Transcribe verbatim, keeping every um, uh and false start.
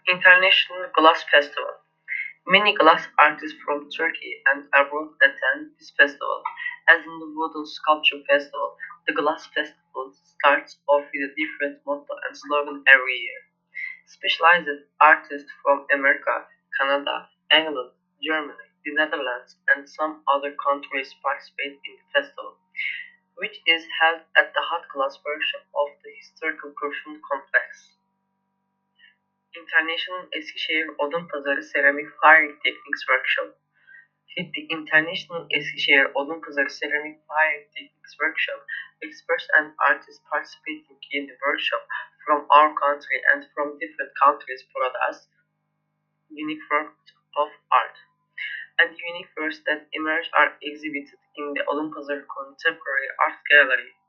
International Glass Festival. Many glass artists from Turkey and abroad attend this festival. As in the Wooden Sculpture Festival, the Glass Festival starts off with a different motto and slogan every year. Specialized artists from America, Canada, England, Germany, the Netherlands, and some other countries participate in the festival, which is held at the hot glass workshop of the historical Kurşun complex. International Eskişehir Odunpazarı Ceramic Firing Techniques Workshop. With the International Eskişehir Odunpazarı Ceramic Firing Techniques Workshop, experts and artists participating in the workshop from our country and from different countries brought us unique works of art. And unique works that emerge are exhibited in the Odunpazarı Contemporary Art Gallery